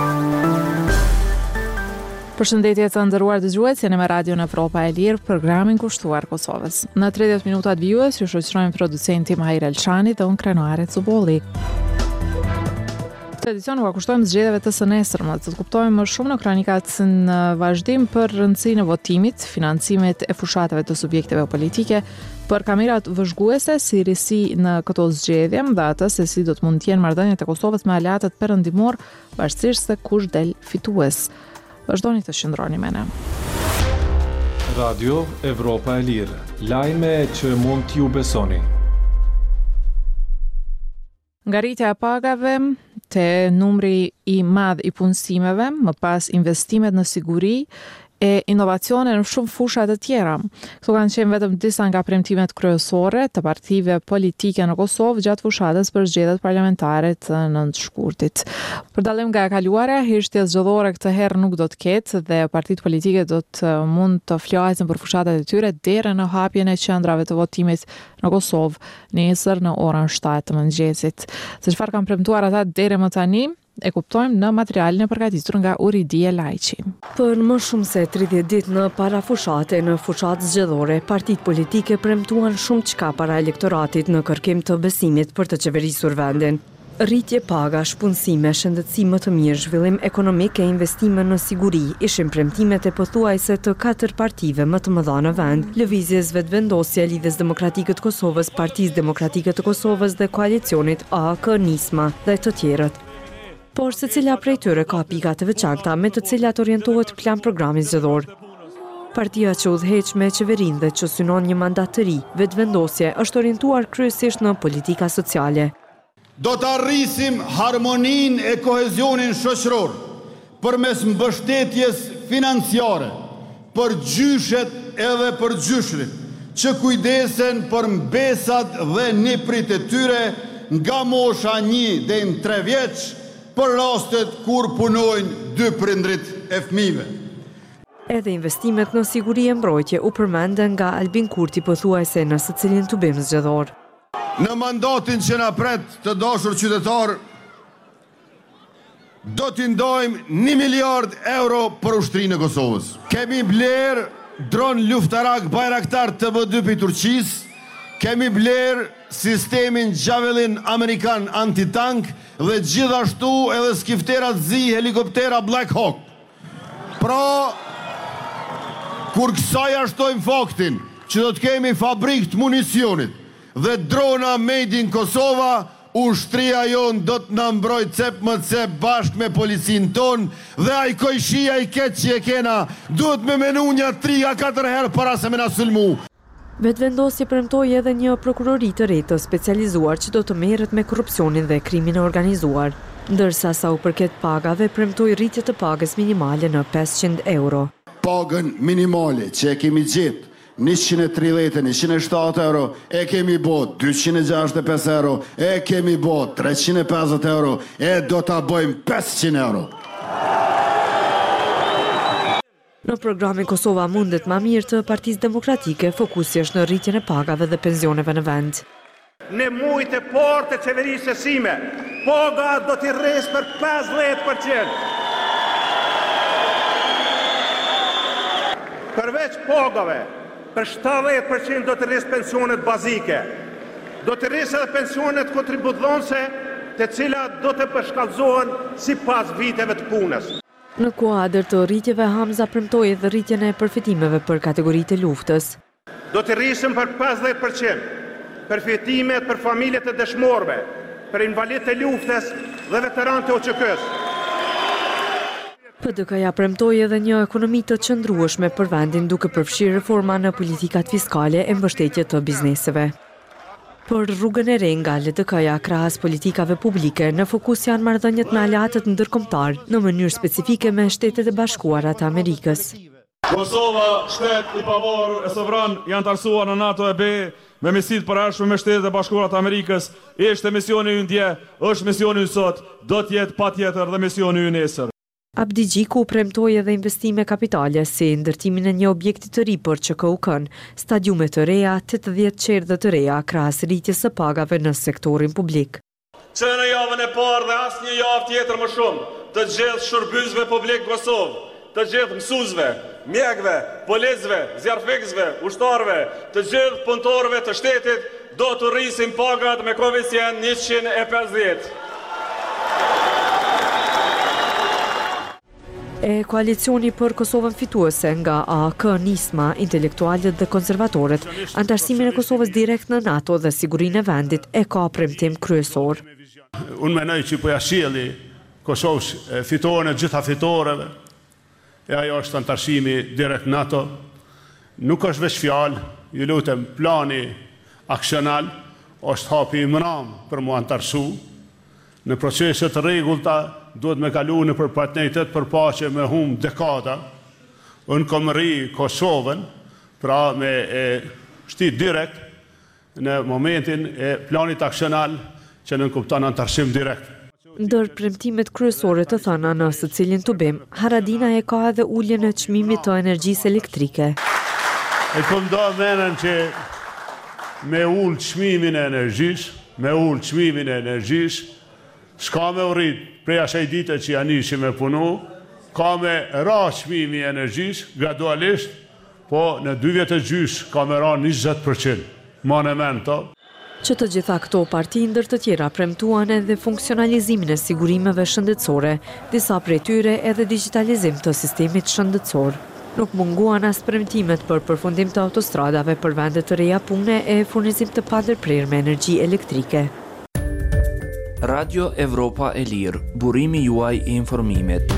Përshëndetje të nderuar dëgjues, jeni me Radio Evropa e Lirë, programin kushtuar Kosovës. Në 30 minutat vijues ju shoqërojmë producenti Mahir Elçani dhe unë Krenuare Cubolli. Këtë edicion u kushtojmë zgjedhjeve të së nesërme, të kuptojmë më shumë në kronikat në vazhdim për rëndësinë e votimit, financimet e fushatave të subjekteve politike, për kamerat vëzhguese si risi në këto zgjedhje dhe atë se si do të mund të jenë marrëdhëniet e Kosovës me aleatët perëndimor, pavarësisht se kush del fitues. Vazhdoni të qëndroni me ne. Radio Evropa e Lirë, lajme që mund t'ju besoni. Ngjarritja e pagave, te numri i madh i punësimeve, më pas investimet në siguri e inovacione në shumë fusha të tjera. Këto kanë qenë vetëm disa nga premtimet kryesore të partive politike në Kosovë gjatë fushatës për zgjedhjet parlamentare të 9 shkurtit. Për dallim nga e kaluara, heshtja zgjedhore këtë herë nuk do të ketë dhe partitë politike do të mund të flasin për fushatat e tyre deri në hapjen e qendrave të votimit në Kosovë nesër në orën 7 të mëngjesit. Se çfarë kanë premtuar ata deri më tani, e kuptojmë në materialin e përgatitur nga Uridia Lajçi. Për më shumë se 30 ditë në para fushate, në fushatë zgjedhore, partitë politike premtuan shumë çka para elektoratit në kërkim të besimit për të qeverisur vendin. Rritje pagash, punësime, shëndetësi më të mirë, zhvillim ekonomik e investime në siguri ishin premtimet e pothuajse të 4 partive më të mëdha në vend, lëvizjes vetëvendosje Lidhjes Demokratike të Kosovës, Partisë Demokratike të Kosovës dhe koalicionit AAK, Nisma dhe të tjerët. Por secila prej tyre ka pika të veçanta me të cilat orientohet plan programi zgjedhor. Partia që udhëheq me qeverinë dhe që synon një mandat të ri, vetëvendosje, është orientuar kryesisht në politika sociale. Do të arrisim harmoninë e kohezionin shoqëror përmes mbështetjes financiare për gjyshet edhe për gjyshrit, që kujdesen për mbesat dhe niprit e tyre nga mosha 1 deri në 3 vjeç, për rastet kur punojnë 2 prindrit e fëmijëve. Edhe investimet në siguri e mbrojtje u përmenden nga Albin Kurti pothuajse në secilin tubim zgjedhor. Në mandatin që na pret, të dashur qytetar, do t'i ndajmë 1 miliard euro për ushtrinë e Kosovës. Kemi bler dron luftarak Bayraktar TB2 për Turqisë, kemi bler sistemin Javelin Amerikan antitank dhe gjithashtu edhe skifterat zi helikoptera Black Hawk. Pra, kur kësaj ashtojmë faktin që do të kemi fabrik të municionit dhe drona made in Kosova, ushtria jonë do të na mbroj cep më cep bashkë me policin ton dhe ai kojshia i keq që e kena duhet me menu një 3-4 herë para se me na sulmu. Vetëvendosje premtoi edhe një prokurori të re të specializuar që do të merret me korrupsionin dhe krimin e organizuar, ndërsa sa u përket pagave premtoi rritje të pagës minimale në 500 euro. Pagën minimale që e kemi gjetë 130-107 euro, e kemi bot 265 euro, e kemi bot 350 euro, e do ta bëjmë 500 euro. Në programin Kosova mundet ma mirë të Partisë Demokratike, fokusi është në rritjen e pagave dhe pensioneve në vend. Në mujt e parë të qeverisë sime, paga do t'i rresë për 50%. Përveç pagave, për 70% do t'i rresë pensionet bazike. Do t'i rresë edhe pensionet kontributdhonëse, të cilat do të përshkallëzohen sipas viteve të punës. Në kuadër të rritjeve, Hamza premtoi dhe rritjen e përfitimeve për kategoritë e luftës. Do të rrisim për 50% përfitimet për familjet e dëshmorëve, për invalidët e luftës dhe veteranët e OÇK-s. PDK-ja premtoi edhe një ekonomi të qëndrueshme për vendin duke përfshirë reforma në politikat fiskale e mbështetje të bizneseve. Për rrugën e re nga LDK-ja krahas politikave publike, në fokus janë marrëdhëniet me aleatët ndërkombëtar, në mënyrë specifike me Shtetet e Bashkuara të Amerikës. Kosova, shtet i pavarur e sovran, janë të arsuar në NATO e BE me misit përhershme me Shtetet e Bashkuara të Amerikës. Ishte misioni ynë dje, është misioni ynë sot, do të jetë patjetër dhe misioni ynë nesër. Abdi Gjiku premtoi edhe investime kapitale si ndërtimin e një objekti të ri për QKUK-n, stadiume të reja, 80 qerdhe të reja krahas rritjes së pagave në sektorin publik. Që në javën e parë dhe asnjë javë tjetër më shumë, të gjithë shërbësve publik Kosovë, të gjithë mësuesve, mjekëve, policëve, zjarfikësve, ushtarëve, të gjithë punëtorëve të shtetit do të rrisin pagat me koeficient 150. Koalicioni për Kosovën fituese nga AK, Nisma, intelektualët dhe konservatorët, antarësimin e Kosovës direkt në NATO dhe sigurinë e vendit e ka premtim kryesor. Unë menoj që po ja sjellni Kosovës fitoren e gjitha fitoreve, e ajo është antarësimi direkt NATO. Nuk është veç fjalë, ju lutem, plani aksional është hapi i mram për mu antarësu. Në proceset rregullta duhet me kalu në për partneritet për paqe me hum dekada. Unë kom rri Kosovën, pra me shtit direkt në momentin e planit aksional që në kupton antarësim direkt. Ndër premtimet kryesore të thëna në së cilin të bim, Haradina e ka edhe uljen e çmimit të energjisë elektrike. E kom do menen që me ullë çmimin e energjisë, s'ka me urrit prej asaj dite që janë ishi me punu, ka me ra çmimi i energjisë gradualisht, po në 2 vjet e gjys ka me ra 20%. Monemento. Që të gjitha këto parti ndër të tjera premtuan edhe funksionalizimin e sigurimeve shëndetësore, disa prej tyre edhe digitalizim të sistemit shëndetësor. Nuk munguan as premtimet për përfundim të autostradave për vende të reja pune e furnizim të pandërprer me energji elektrike. Radio Evropa e Lirë, burimi juaj i informimit.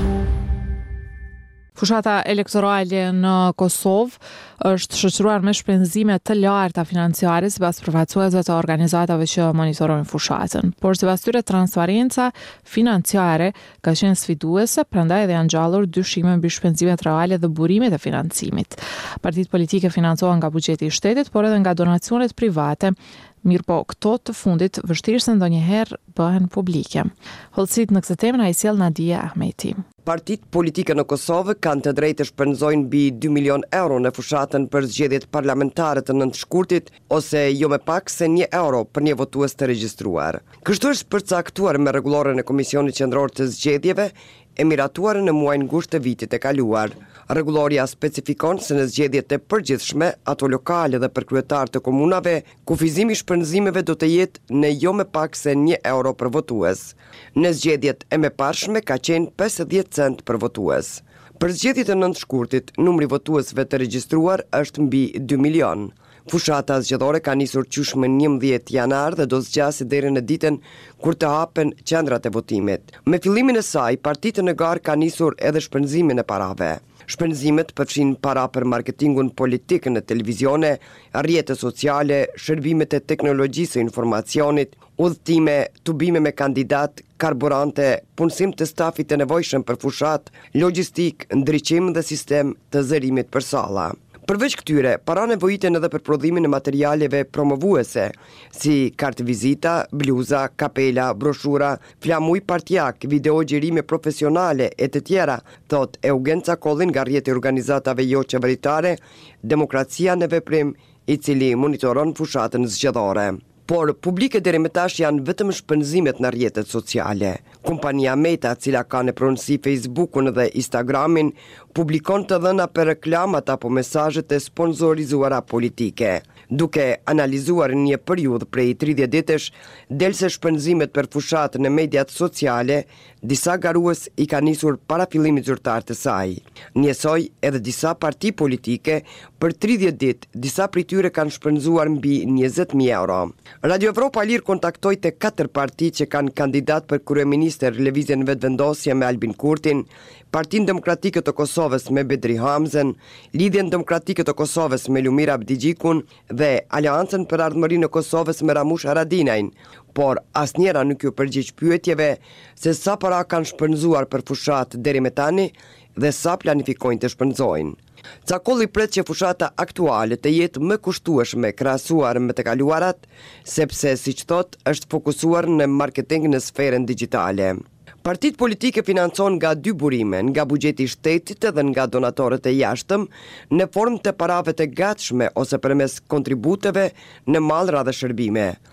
Fushata elektorale në Kosovë është shoqëruar me shpenzime të larta financiare sipas përfaqësuesve të organizatave që monitorojnë fushatën. Por sipas tyre transparenca financiare ka qenë sfiduese, prandaj edhe janë ngjallur dyshime mbi shpenzimet reale dhe burimet e financimit. Partitë politike financohen nga buxheti i shtetit, por edhe nga donacionet private. Mirë po, këto të fundit vështirë se ndonjëherë bëhen publike. Hollësit në këtë temë na i sjell Nadia Ahmeti. Partitë politike në Kosovë kanë të drejtë të shpenzojnë mbi 2 milion euro në fushatën për zgjedhjet parlamentare të 9 shkurtit, ose jo me pak se 1 euro për një votues të regjistruar. Kështu është përcaktuar me rregulloren e Komisionit Qendror të Zgjedhjeve e miratuar në muajin gusht të vitit e kaluar. Rregulloria specifikon se në zgjedhjet e përgjithshme, ato lokale dhe për kryetar të komunave, kufizimi i shpenzimeve do të jetë në jo me pak se 1 euro për votues. Në zgjedhjet e mëparshme ka qenë 50 cent për votues. Për zgjedhjet e 9 shkurtit, numri votuesve të regjistruar është mbi 2 milion. Fushata zgjedhore ka nisur qysh më 11 janar dhe do zgjasë deri në ditën kur të hapen qendrat e votimit. Me fillimin e saj, partitë në garë ka nisur edhe shpenzimin e parave. Shpenzimet përfshin para për marketingun politik në televizione, rrjete sociale, shërbimet e teknologjisë e informacionit, udhëtime, tubime me kandidat, karburante, punësim të stafit të nevojshëm për fushat, logjistik, ndriçim dhe sistem të zërimit për salla. Përveç këtyre, para nevojiten edhe për prodhimin e materialeve promovuese, si kartë vizita, bluza, kapela, broshura, flamuj partjak, video gjerime profesionale e të tjera, thot Eugenca Kollin nga rrjeti organizatave jo qeveritare, Demokracia në veprim, i cili monitoron fushatën zgjedhore. Por publike deri më tash janë vetëm shpenzimet në rrjetet sociale. Kompania Meta, cila ka në pronësi Facebookun dhe Instagramin, publikon të dhëna për reklamat apo mesazhet e sponsorizuara politike. Duke analizuar një periudhë prej 30 ditësh, del se shpenzimet për fushat në mediat sociale, disa garues i ka nisur para fillimit zyrtar të saj. Njësoj edhe disa parti politike, për 30 ditë, disa prej tyre kanë shpenzuar mbi 20.000 euro. Radio Evropa Lirë kontaktoi të 4 parti që kanë kandidat për kryeministër lëvizjen vetëvendosje me Albin Kurtin, Partinë Demokratike të Kosovës me Bedri Hamzen, Lidhjen Demokratike të Kosovës me Lumir Abdigjikun dhe Aleancën për Ardhmërinë e Kosovës me Ramush Haradinajn, por asnjëra nuk u përgjigj pyetjeve se sa para kanë shpenzuar për fushat deri më tani dhe sa planifikojnë të shpenzojnë. Cakolli pret që fushata aktuale të jetë më kushtueshme krahasuar me të kaluarat, sepse siç thot është fokusuar në marketing në sferën digjitale. Partitë politike financon nga 2 burime, nga buxheti i shtetit dhe nga donatorët e jashtëm, në formë të parave të gatshme ose përmes kontributeve në mallra dhe shërbime.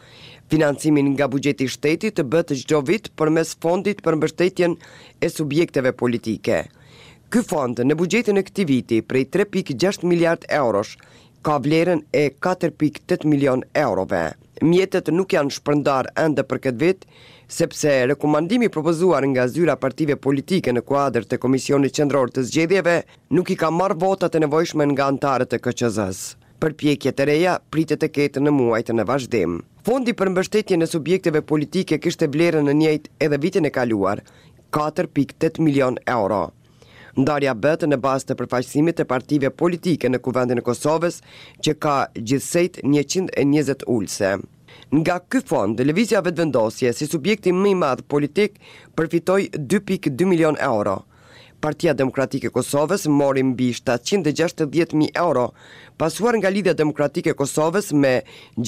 Financimin nga buxheti i shtetit të bëhet çdo vit përmes fondit për mbështetjen e subjekteve politike. Ky fond në buxhetin e këtij viti prej 3.6 miliard eurosh ka vlerën e 4.8 milion eurove. Mjetet nuk janë shpërndar ende për këtë vit, sepse rekomandimi propozuar nga zyra partive politike në kuadër të Komisionit Qendror të Zgjedhjeve nuk i ka marrë votat e nevojshme nga anëtarët e KQZ-s. Përpjekjet e reja pritet të ketë në muajt në vazhdim. Fondi për mbështetjen e subjekteve politike kishte vlerën në njëjtë edhe vitin e kaluar, 4.8 milion euro. Ndarja bëhet në bazë të përfaqësimit të partive politike në Kuvendin e Kosovës, që ka gjithsejt 120 ulse. Nga ky fond, lëvizja vetëvendosje si subjekti më i madh politik përfitoi 2.2 milion euro. Partia Demokratike e Kosovës mori mbi 760.000 euro, pasuar nga Lidhja Demokratike e Kosovës me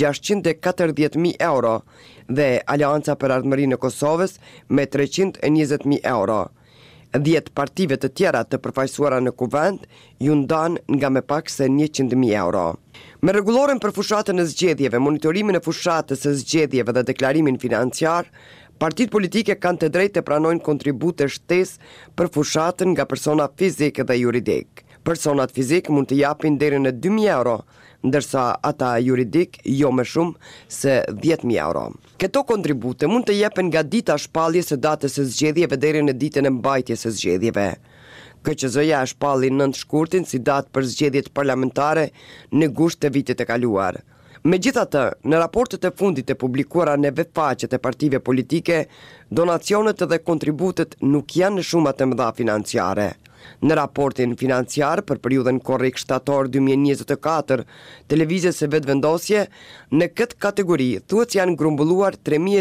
640.000 euro dhe Aleanca për Ardhmërinë e Kosovës me 320.000 euro. 10 partive të tjera të përfaqësuara në kuvend ju ndan nga me pak se 100.000 euro. Me rregulloren për fushatën e zgjedhjeve, monitorimin e fushatës së zgjedhjeve dhe deklarimin financiar, partitë politike kanë të drejtë të pranojnë kontribute shtesë për fushatën nga persona fizik dhe juridik. Personat fizik mund të japin deri në 2.000 euro, ndërsa ata juridik jo më shumë se 10.000 euro. Këto kontribute mund të jepen nga dita shpalljes së datës së zgjedhjeve deri në ditën e mbajtjes së zgjedhjeve. KQZ-ja shpalli 9 shkurtin si datë për zgjedhjet parlamentare në gusht të vitit të kaluar. Megjithatë, në raportet e fundit të publikuara në vetfaqet e partive politike, donacionet dhe kontributet nuk janë në shumat e mëdha financiare. Në raportin financiar për periudhën korrik shtator 2024, televizjes së vetëvendosje, në këtë kategori thuhet janë grumbulluar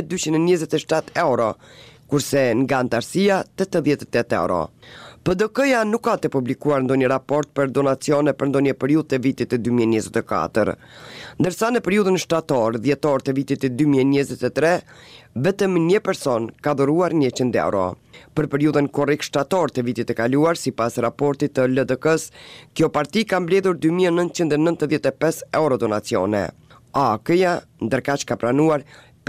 3.227 euro, kurse nga antarësia 88 euro. PDK-ja nuk ka të publikuar ndonjë raport për donacione për ndonjë periudhë të vitit të 2024. Ndërsa në periudhën shtator-dhjetor të vitit të 2023, vetëm një person ka dhuruar 100 euro. Për periudhën korrik shtator të vitit të kaluar, sipas raportit të LDK-s, kjo parti ka mbledhur 2.995 euro donacione. AK-ja ndërkaq ka pranuar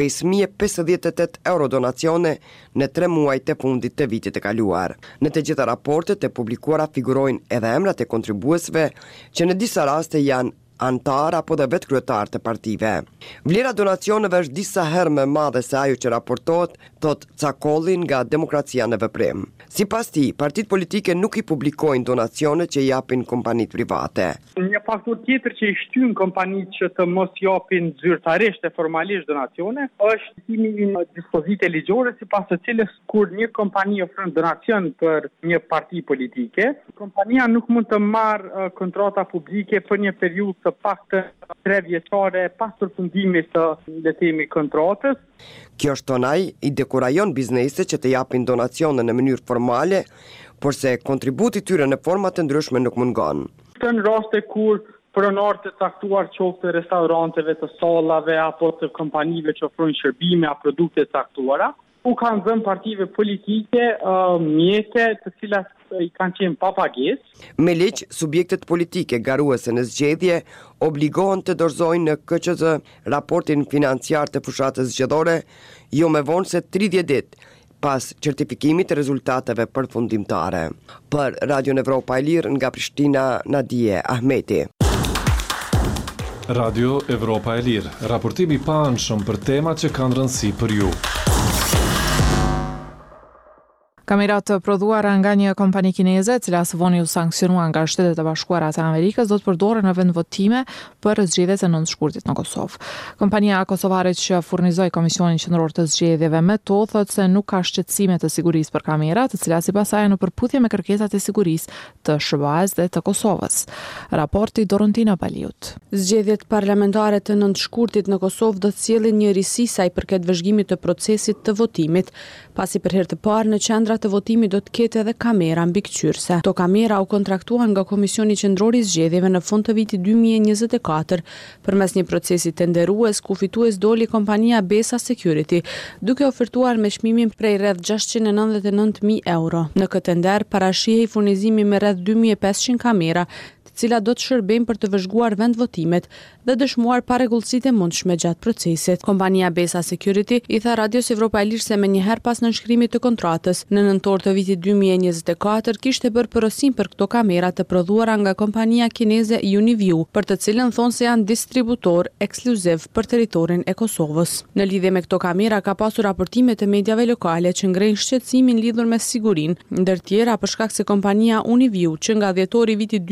5.058 euro donacione në 3 muajt e fundit të vitit të kaluar. Në të gjitha raportet e publikuara figurojnë edhe emrat e kontribuesve që në disa raste janë antar apo dhe vetë kryetar të partive. Vlera donacioneve është disa herë më madhe se ajo që raportohet, thot Cakolli nga Demokracia në Veprim. Sipas tij, partitë politike nuk i publikojnë donacionet që japin kompanitë private. Një faktor tjetër që i shtyn kompanitë që të mos japin zyrtarisht e formalisht donacione është shtimi i një dispozite ligjore sipas së cilës kur një kompani ofron donacion për një parti politike, kompania nuk mund të marrë kontrata publike për një periudhë të paktën 3 vjeçare pas përfundimit të letimi kontratës. Kjo shtonaj i dekurajon bizneset që të japin donacione në mënyrë formale, porse kontributi tyre në forma të ndryshme nuk mungon. Në raste kur pronarët të caktuar qoftë të restoranteve, të sallave apo të kompanive që ofrojnë shërbime a produkte të caktuara, u kanë dhënë partive politike mjete të cilat i kanë qenë pa pagesë. Me ligj, subjektet politike garuese në zgjedhje obligohen të dorëzojnë në KQZ raportin financiar të fushatës zgjedhore jo më vonë se 30 ditë pas certifikimit të rezultateve përfundimtare. Për Radio Evropa e Lirë nga Prishtina, Nadije Ahmeti. Radio Evropa e Lirë, raportimi i paanshëm për temat që kanë rëndësi për ju. Kamerat të prodhuara nga një kompani kineze, cila së voni u sankcionuan nga Shtetet e Bashkuara të Amerikës, do të përdoren në vendvotime për zgjedhjet e 9 shkurtit në Kosovë. Kompania kosovare që furnizoi Komisionin Qendror të Zgjedhjeve me to thotë se nuk ka shqetësime të sigurisë për kamerat, të cilat sipas saj në përputhje me kërkesat e sigurisë të SBA-s dhe të Kosovës. Raporti Dorontina Baliut. Zgjedhjet parlamentare të 9 shkurtit në Kosovë do të sjellin një risi sa i përket vëzhgimit të procesit të votimit, pasi për herë të parë në qendra të votimit do të ketë edhe kamera mbikëqyrëse. Këto kamera u kontraktuan nga Komisioni Qendror i Zgjedhjeve në fund të vitit 2024 përmes një procesi tenderues ku fitues doli kompania Besa Security, duke ofertuar me çmimin prej rreth 699.000 euro. Në këtë tender parashihej furnizimi me rreth 2.500 kamera, të të cilat do të shërbejnë për të vëzhguar vendvotimet dhe dëshmuar parregullësitë e mundshme gjatë procesit. Kompania Besa Security i tha Radios Evropa e Lirë se menjëherë pas nënshkrimit të kontratës, në nëntor të vitit 2024 kishte bërë porosim për këto kamera të prodhuara nga kompania kineze Uniview, për të cilën thonë se janë distributor ekskluziv për territorin e Kosovës. Në lidhje me këto kamera ka pasur raportime të mediave lokale që ngrejnë shqetësimin lidhur me sigurinë, ndër tjera për shkak se kompania Uniview, që nga dhjetori vitit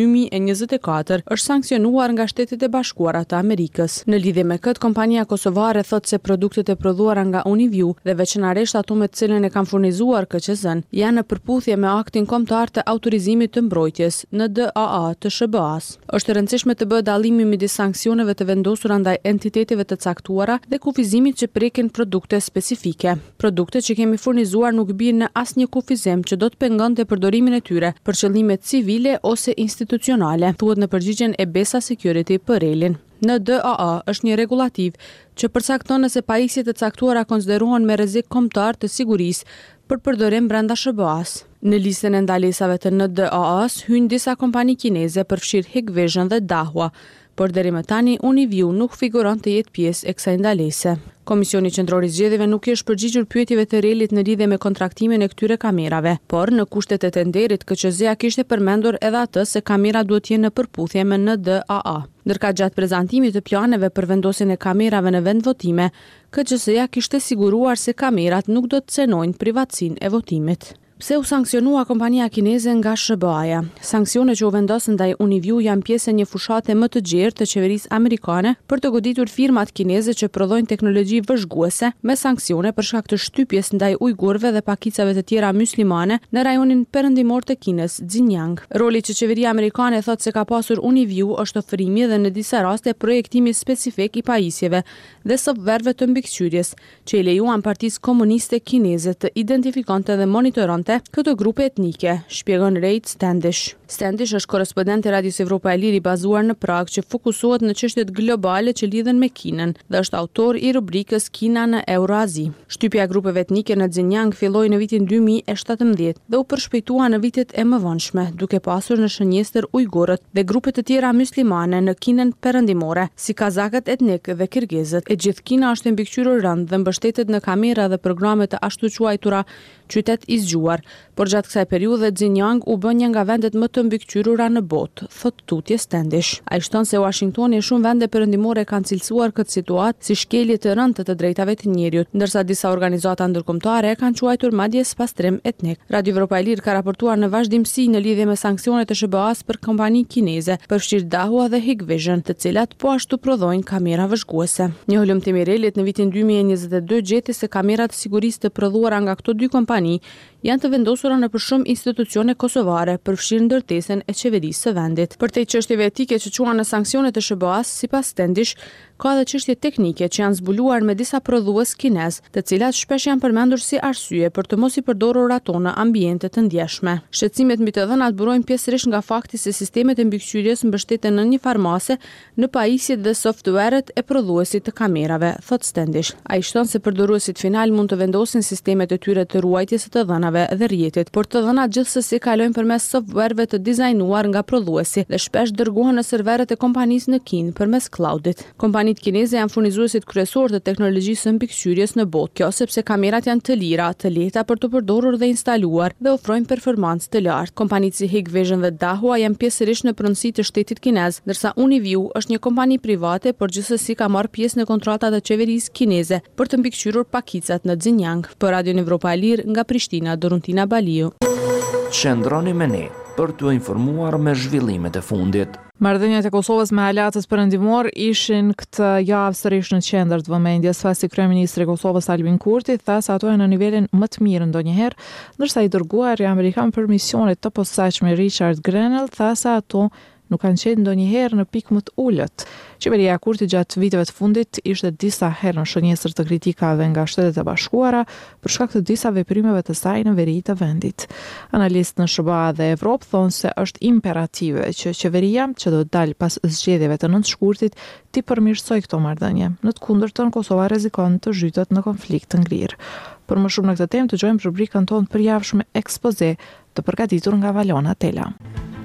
2024 është sankcionuar nga Shtetet e Bashkuara të Amerikës. Në lidhje me këtë, kompania kosovare thotë se produktet e prodhuara nga Uniview dhe veçanërisht ato me të cilën e kanë furnizuar KQZ-n janë në përputhje me aktin kombëtar të autorizimit të mbrojtjes NDAA të SBA-s. Është e rëndësishme të bëhet dallimi midis sanksioneve të vendosura ndaj entiteteve të caktuara dhe kufizimit që prekin produkte specifike. Produktet që kemi furnizuar nuk bien në asnjë kufizim që do të pengonte përdorimin e tyre për qëllime civile ose institucionale, thuhet në përgjigjen e Besa Security për relin. NDAA është një regulativ që përcakton nëse pajisjet e caktuara konsiderohen me rrezik kombëtar të sigurisë për përdorim brenda SBA-s. Në listën e ndalesave të NDAA-s hyjnë disa kompani kineze, përfshirë Hikvision dhe Dahua, por deri më tani Uniview nuk figuron të jetë pjesë e kësaj ndalese. Komisioni Qendror i Zgjedhjeve nuk i është përgjigjur pyetjeve të relit në lidhje me kontraktimin e këtyre kamerave, por në kushtet e tenderit KQZ-ja kishte përmendur edhe atë se kamera duhet të jenë në përputhje me NDAA. Ndërka gjatë prezantimit të planeve për vendosjen e kamerave në vendvotime, KQZ-ja kishte siguruar se kamerat nuk do të cenojnë privatësinë e votimit. Pse u sankcionua kompania kineze nga SBA-ja? Sanksionet që u vendosën ndaj Uniview janë pjesë e një fushate më të gjerë të qeverisë amerikane për të goditur firmat kineze që prodhojnë teknologji vëzhguese me sanksione për shkak të shtypjes ndaj ujgurëve dhe pakicave të tjera myslimane në rajonin perëndimor të Kinës, Xinjiang. Roli që qeveria amerikane thotë se ka pasur Uniview është ofrimi dhe në disa raste projektimi specifik i pajisjeve dhe softverëve të mbikëqyrjes, që i lejuan Partisë Komuniste Kineze të identifikonte dhe monitoronte këto grupe etnike, shpjegon Rejt Standish. Standish është korrespondent e Radios Evropa e Lirë i bazuar në Prag që fokusohet në çështjet globale që lidhen me Kinën dhe është autor i rubrikës Kina në Eurazi. Shtypja e grupeve etnike në Xinjiang filloi në vitin 2017 dhe u përshpejtua në vitet e mëvonshme, duke pasur në shënjestër ujgurët dhe grupe të tjera myslimane në Kinën perëndimore, si kazakët etnik dhe kirgizët. E gjithë Kina është mbikëqyrur rënd dhe mbështetet në kamera dhe programe të ashtu quajtura qytet i zgjuar, por gjatë kësaj periudhe Xinjiang u bën një nga vendet më të mbikëqyrura në botë, thot tutje Standish. Ai shton se Washingtoni e shumë vende perëndimore kanë cilësuar këtë situatë si shkelje të rëndë të drejtave të njerëzit, ndërsa disa organizata ndërkombëtare kanë quajtur madje spastrim etnik. Radio Evropa e Lirë ka raportuar në vazhdimsi në lidhje me sanksionet e SBA-s për kompani kineze, përfshirë Dahua dhe Hikvision, të cilat po ashtu prodhojnë kamera vëzhguese. Një hulumtim i relit në vitin 2022 gjeti se kamerat e sigurisë të prodhuara nga këto dy kompani janë të vendosura në për shumë institucione kosovare, përfshirë ndërtesën e qeverisë së vendit. Për te çështjeve etike që quhen në sanksionet e SBA-s, sipas Standish, ka edhe çështje teknike që janë zbuluar me disa prodhues kinez, të cilat shpesh janë përmendur si arsye për të mos i përdorur ato në ambiente të ndjeshme. Shqetësimet mbi të dhënat burojnë pjesërisht nga fakti se sistemet e mbikëqyrjes mbështeten në një farmase në pajisjet dhe software-et e prodhuesit të kamerave, thot Standish. Ai shton se përdoruesit final mund të vendosin sistemet e tyre të ruajtjes së të dhënave dhe rrjetit, por të dhënat gjithsesi kalojnë përmes software-ve të dizajnuar nga prodhuesi dhe shpesh dërgohen në serveret e kompanisë në Kinë përmes cloudit. Kompanitë kineze janë furnizuesit kryesor të teknologjisë së mbikëqyrjes në botë. Kjo sepse kamerat janë të lira, të lehta për të përdorur dhe instaluar dhe ofrojnë performancë të lartë. Kompanitë si Hikvision dhe Dahua janë pjesërisht në pronësi të shtetit kinez, ndërsa Uniview është një kompani private, por gjithsesi ka marrë pjesë në kontrata të qeverisë kineze për të mbikëqyrur pakicat në Xinjiang. Për Radion Evropa e Lirë nga Prishtina, Doruntina Baliu. Qëndroni me ne për t'u informuar me zhvillimet e fundit. Marrëdhëniet e Kosovës me aleatët perëndimor ishin këtë javë sërish në qendër të vëmendjes, pasi kryeministri i Kosovës Albin Kurti tha se ato janë në nivelin më të mirë ndonjëherë, ndërsa i dërguari amerikan për misionet të posaçme Richard Grenell tha se ato nuk kanë qenë ndonjëherë në pikë më të ulët. Qeveria e Kurti gjatë viteve të fundit ishte disa herë në shënjestër të kritikave nga Shtetet e Bashkuara për shkak të disa veprimeve të saj në veri të vendit. Analistë në SBA dhe Evropë thonë se është imperative që qeveria, që do të dalë pas zgjedhjeve të 9 shkurtit, t'i përmirësojë këto marrëdhënie. Në të kundërtën, Kosova rrezikon të zhytet në konflikt të ngrirë. Për më shumë në këtë temë, dëgjojmë rubrikën tonë përjavshme ekspoze të përgatitur nga Valona Tela.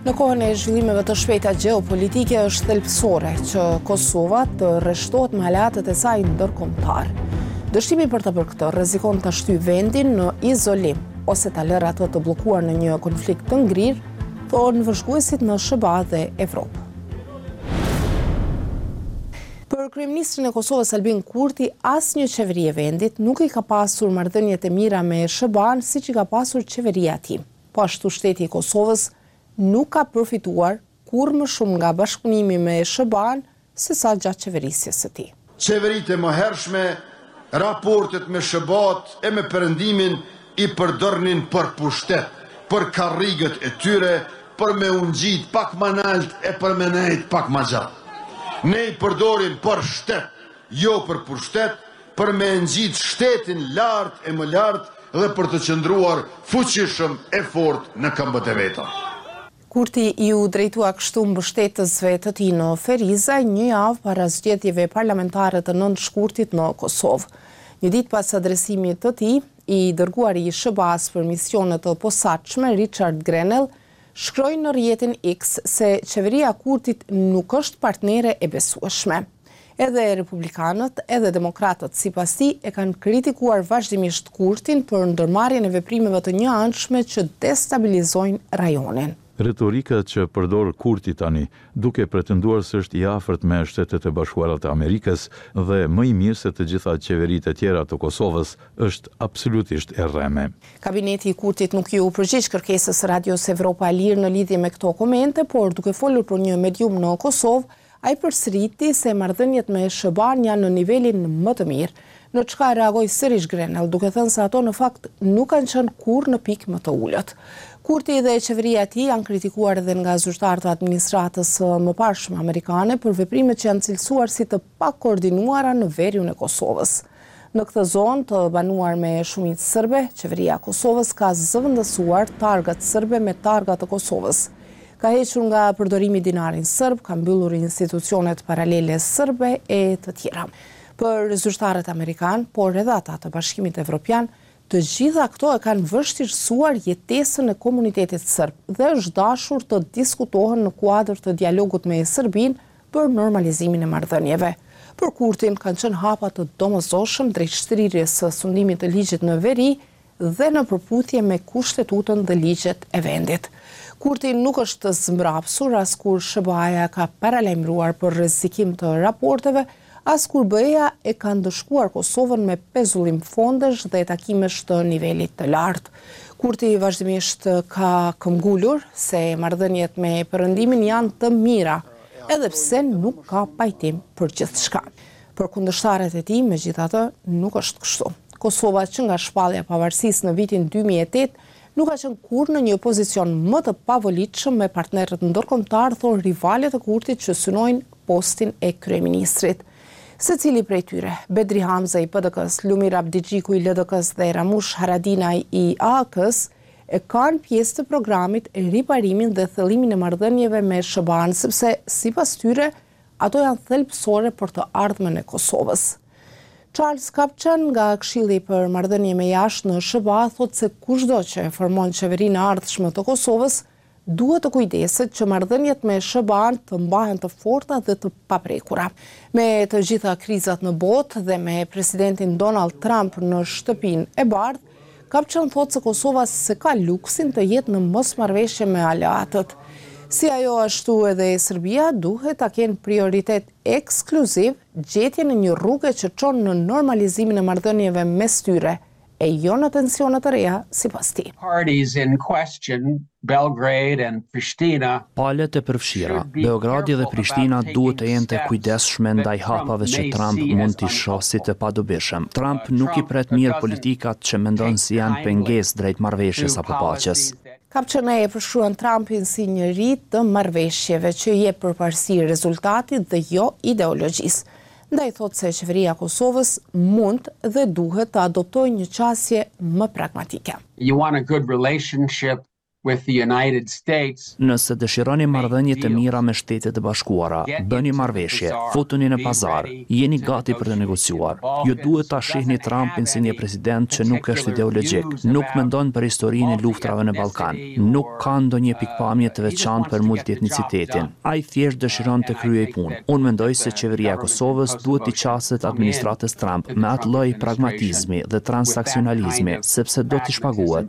Në kohën e zhvillimeve të shpejta gjeopolitike është thelbësore që Kosova të rreshtohet me aleatët e saj ndërkombëtar. Dështimi për të bërë këtë rrezikon ta shtyjë vendin në izolim ose ta lërë atë të bllokuar në një konflikt të ngrirë, thonë vëzhguesit në SBA dhe Evropë. Për kryeministrin e Kosovës Albin Kurti, asnjë qeveri e vendit nuk i ka pasur marrëdhëniet e mira me SBA-n siç i ka pasur qeveria e tij. Po ashtu shteti i Kosovës nuk ka përfituar kur më shumë nga bashkëpunimi me SBA-n se sa gjatë qeverisjes së tij. Qeveritë e mëhershme, raportet me SBA-t e me perëndimin i përdornin për pushtet, për karrigët e tyre, për me u ngjit pak më lart e për me nejt pak më gjatë. Ne i përdorin për shtet, jo për pushtet, për me ngjit shtetin lart e më lart dhe për të qëndruar fuqishëm e fort në këmbët e veta. Kurti ju drejtua kështu mbështetësve të tij në Ferizaj një javë para zgjedhjeve parlamentare të 9 shkurtit në Kosovë. Një ditë pas adresimit të tij, i dërguari i SBA-s për misionet të posaçme Richard Grenell shkroi në rrjetin X se qeveria e Kurtit nuk është partnere e besueshme. Edhe republikanët, edhe demokratët sipas tij e kanë kritikuar vazhdimisht Kurtin për ndërmarrjen e veprimeve të njëanshme që destabilizojnë rajonin. Retorika që përdor Kurti tani, duke pretenduar se është i afërt me Shtetet e Bashkuara të Amerikës dhe më i mirë se të gjitha qeveritë e tjera të Kosovës, është absolutisht e rreme. Kabineti i Kurtit nuk ju përgjigj kërkesës së Radios Evropa e Lirë në lidhje me këto komente, por duke folur për një medium në Kosovë, ai përsëriti se marrëdhëniet me SBA-n janë në nivelin më të mirë, në çka reagoi sërish Grenell, duke thënë se ato në fakt nuk kanë qenë kurrë në pikë më të ulët. Kurti dhe qeveria e tij janë kritikuar edhe nga zyrtarët e administratës së mëparshme amerikane për veprimet që janë cilësuar si të pakoordinuara në veriun e Kosovës. Në këtë zonë të banuar me shumicë serbe, qeveria e Kosovës ka zëvendësuar targat serbe me targa të Kosovës. Ka hequr nga përdorimi dinarin serb, ka mbyllur institucionet paralele serbe e të tjera. Për zyrtarët amerikan, por edhe ata të Bashkimit Evropian, të gjitha këto e kanë vështirësuar jetesën e komunitetit serb dhe është dashur të diskutohen në kuadër të dialogut me Serbinë për normalizimin e marrëdhënieve. Për Kurtin kanë qenë hapa të domosdoshëm drejt shtrirjes së sundimit të ligjit në veri dhe në përputhje me kushtetutën dhe ligjet e vendit. Kurti nuk është zmbrapsur as kur SBA-ja ka paralajmëruar për rrezikim të raporteve, as kur BE-ja e ka ndëshkuar Kosovën me pezullim fondesh dhe takimesh të nivelit të lartë. Kurti vazhdimisht ka këmbgulur se marrëdhëniet me Perëndimin janë të mira, edhe pse nuk ka pajtim për gjithçka. Për kundërshtarët e tij, megjithatë, nuk është kështu. Kosova që nga shpallja e pavarësisë në vitin 2008 nuk ka qenë kurrë në një pozicion më të pavolitshëm me partnerët ndërkombëtar, thonë rivalet e Kurtit që synojnë postin e kryeministrit. Secili prej tyre, Bedri Hamza i PDK-s, Lumir Abdigjiku i LDK-s dhe Ramush Haradinaj i AK-s e kanë pjesë të programit e riparimin dhe thellimin e marrëdhënieve me SBA-n, sepse sipas tyre ato janë thelbësore për të ardhmen e Kosovës. Charles Kapçan nga Këshilli për marrëdhënie me jashtë në SBA thotë se kushdo që e formon qeverinë e ardhshme të Kosovës duhet të kujdeset që marrëdhëniet me SBA-n të mbahen të forta dhe të paprekura. Me të gjitha krizat në botë dhe me presidentin Donald Trump në shtëpinë e bardhë, Kapçan thotë se Kosova se ka luksin të jetë në mosmarrëveshje me aleatët. Si ajo ashtu edhe Serbia duhet ta kenë prioritet ekskluziv gjetjen e një rruge që çon në normalizimin e marrëdhënieve mes tyre, e jo në tensione të reja sipas tij. Palët e përfshira, Beogradi dhe Prishtina duhet të jenë të kujdesshme ndaj hapave që Trump mund t'i shohë të padobishëm. Trump nuk i pret mirë politikat që mendon si janë pengesë drejt marrëveshjes apo paqes. Kapçan e përshkruan Trumpin si njëri të marrëveshjeve që jep përparësi rezultatit dhe jo ideologjisë. Ndaj thotë se qeveria e Kosovës mund dhe duhet të adoptojë një qasje më pragmatike. Nëse dëshironi marrëdhënie të mira me Shtetet e Bashkuara, bëni marrëveshje, futuni në pazar, jeni gati për të negociuar. Ju duhet ta shihni Trumpin si një president që nuk është ideologjik, nuk mendon për historinë e luftrave në Ballkan, nuk ka ndonjë pikpamje të veçantë për multietnicitetin. Ai thjesht dëshiron të kryejë punë. Unë mendoj se qeveria e Kosovës duhet t'i qaset administratës Trump me atë lloj pragmatizmi dhe transaksionalizmi, sepse do t'i shpaguhet.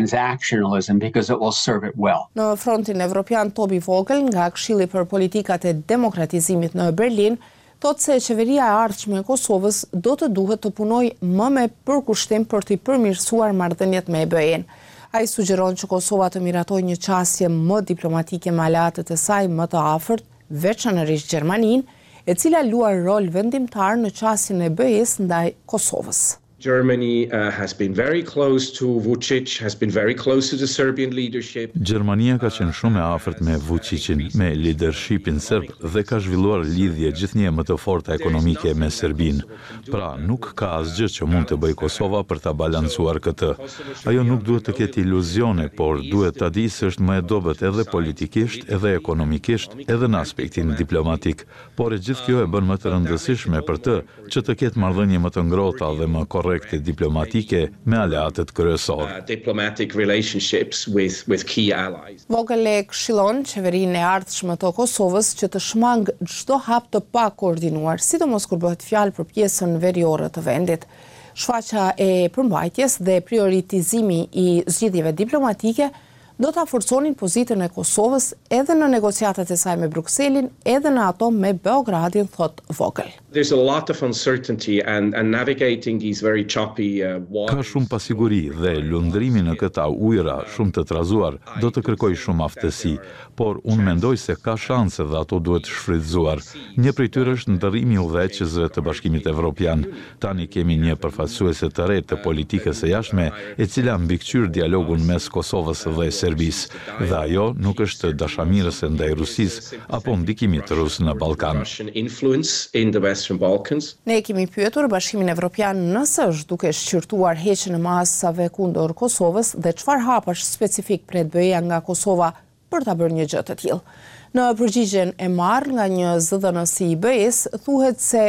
Në frontin evropian, Toby Vogel nga Këshilli për politikat e demokratizimit në Berlin thotë se qeveria e ardhshme e Kosovës do të duhet të punojë më me përkushtim për të përmirësuar marrëdhëniet me EBE-n. Ai sugjeron që Kosova të miratojë një qasje më diplomatike me aleatët e saj më të afërt, veçanërisht Gjermaninë, e cila luan rol vendimtar në qasjen e EBE-s ndaj Kosovës. Germany has been very close to Vučić, has been very close to the Serbian leadership. Gjermania ka qenë shumë e afërt me Vučićin, me leadershipin serb dhe ka zhvilluar lidhje gjithnjë më të forta ekonomike me Serbinë. Pra, nuk ka asgjë që mund të bëjë Kosova për ta balancuar këtë. Ajo nuk duhet të ketë iluzione, por duhet ta di se është më e dobët edhe politikisht, edhe ekonomikisht, edhe në aspektin diplomatik. Por e gjithë kjo e bën më të rëndësishme për të që të ketë marrëdhënie më të ngrohta dhe më korrekte diplomatike me aleatët kryesor. Diplomatic relationships with key allies. Vogel e këshillon qeverinë e ardhshme të Kosovës që të shmangë çdo hap të pakoordinuar, sidomos kur bëhet fjalë për pjesën veriore të vendit. Shfaqja e përmbajtjes dhe prioritizimi i zgjidhjeve diplomatike do ta forconin pozitën e Kosovës edhe në negociatat e saj me Brukselin, edhe në ato me Beogradin, thot Vogel. There's a lot of uncertainty and navigating these very choppy waters. Ka shumë pasiguri dhe lundrimi në këta ujëra shumë të trazuar do të kërkojë shumë aftësi, por unë mendoj se ka shanse dhe ato duhet shfrytzuar. Një prej tyre është ndërrimi i udhëheqësve të Bashkimit Evropian. Tani kemi një përfaqësuese të re të politikës së jashtme, e cila mbikëqyr dialogun mes Kosovës dhe Serbisë, dhe ajo nuk është dashamirëse ndaj Rusisë apo ndikimit rus në Ballkan. Ne kemi pyetur Bashkimin Evropian nëse është duke shqyrtuar heqjen e masave kundër Kosovës dhe çfarë hapash specifik pret BE-ja nga Kosova për ta bërë një gjë të tillë. Në përgjigjen e marrë nga një zëdhënës i BE-s thuhet se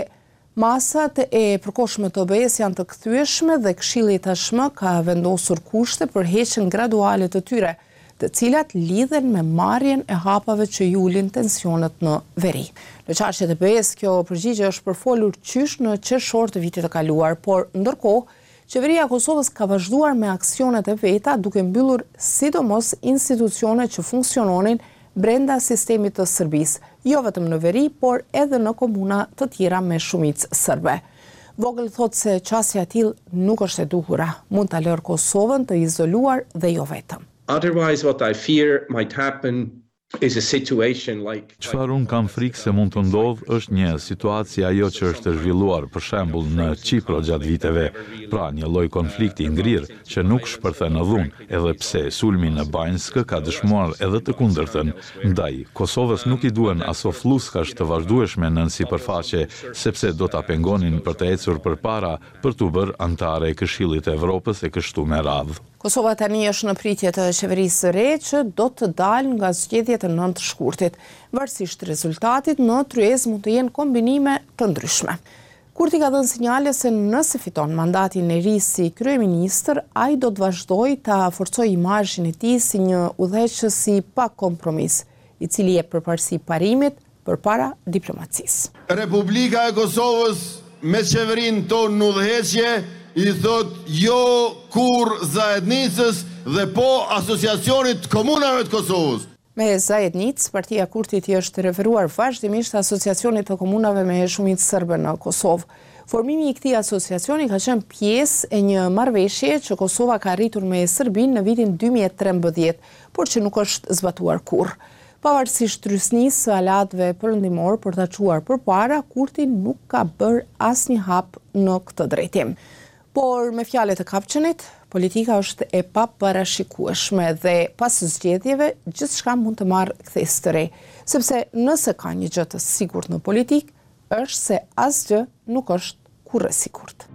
masat e përkohshme të BE-s janë të kthyeshme dhe Këshilli tashmë ka vendosur kushte për heqjen graduale të tyre, të cilat lidhen me marrjen e hapave që i ulin tensionet në veri. Në çarqet e BE-s, kjo përgjigje është përfolur qysh në qershor të vitit të kaluar, por ndërkohë, qeveria e Kosovës ka vazhduar me aksionet e veta duke mbyllur sidomos institucione që funksiononin brenda sistemit të Serbisë, jo vetëm në veri, por edhe në komuna të tjera me shumicë serbe. Vogel thotë se qasja e tillë nuk është e duhura, mund ta lërë Kosovën të izoluar dhe jo vetëm. Otherwise, what I fear might happen is a situation like... Çfarë unë kam frikë se mund të ndodhë është një situacie ajo që është zhvilluar për shembull në Çipro gjatë viteve, pra një lloj konflikti i ngrirë që nuk shpërthen në dhunë, edhe pse sulmi në Banjsk ka dëshmuar edhe të kundërtën. Ndaj Kosovës nuk i duhen aso fluskash të vazhdueshme nën sipërfaqe, sepse do ta pengonin për të ecur përpara për t'u bërë antare e Këshillit të Evropës e kështu me radhë. Kosova tani është në pritje të qeverisë së re që do të dalë nga zgjedhjet e 9 shkurtit. Varësisht rezultatit, në tryezë mund të jenë kombinime të ndryshme. Kurti ka dhënë sinjale se nëse fiton mandatin e ri si kryeministër, ai do të vazhdojë ta forcojë imazhin e tij si një udhëheqës i pa kompromis, i cili jep përparësi parimit përpara diplomacisë. Republika e Kosovës me qeverinë tonë në udhëheqje i thot jo kur zajednicës dhe po asociacionit komunave të Kosovës. Me zajednicë, partia Kurtit i është referuar vazhdimisht asociacionit të komunave me shumicë serbe në Kosovë. Formimi i këtij asociacioni ka qenë pjesë e një marrëveshje që Kosova ka arritur me Serbinë në vitin 2013, por që nuk është zbatuar kurrë. Pavarësisht trysnisë së aleatëve perëndimor për ta çuar përpara, Kurti nuk ka bërë asnjë hap në këtë drejtim. Por me fjalët e kapçenit, politika është e paparashikueshme dhe pas zgjedhjeve gjithçka mund të marrë kthes të re, sepse nëse ka një gjë të sigurt në politikë, është se asgjë nuk është kurrë e sigurt.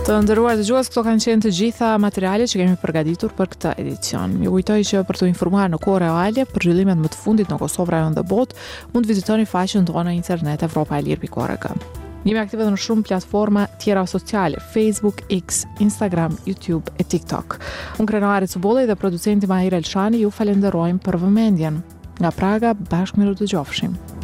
Të nderuar dëgjues, këto kanë qenë të gjitha materialet që kemi përgatitur për këtë edicion. Ju kujtoj që për të informuar në kohë reale për zhvillimet më të fundit në Kosovë, rajon dhe botë, mund të vizitoni faqen tonë në internet evropaelir.org. Jemi aktive në shumë platforma tjera sociale: Facebook, X, Instagram, YouTube e TikTok. Unë krenuare Cubolej dhe producenti Mahir Elshani ju falenderojmë për vëmendjen. Nga Praga, bashkë miru të gjofshim.